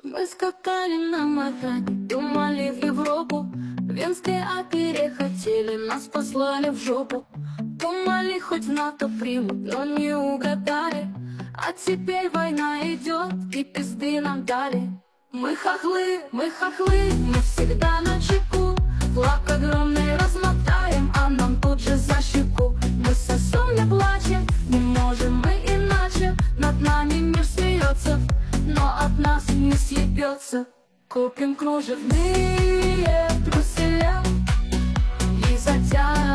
Мы скакали на Майдане, думали в Европу. В Венской опере хотели, нас послали в жопу. Думали, хоть в НАТО примут, но не угадали. А теперь война идет, и пизды нам дали. Мы хохлы, мы всегда на чеку. Флаг огромный размотаем, а нам тут же за щеку. Мы сосем, не плачем, не можем мы иначе. Над нами мир смеется, но от нас не съебется. Купим кружевные труселя и затянем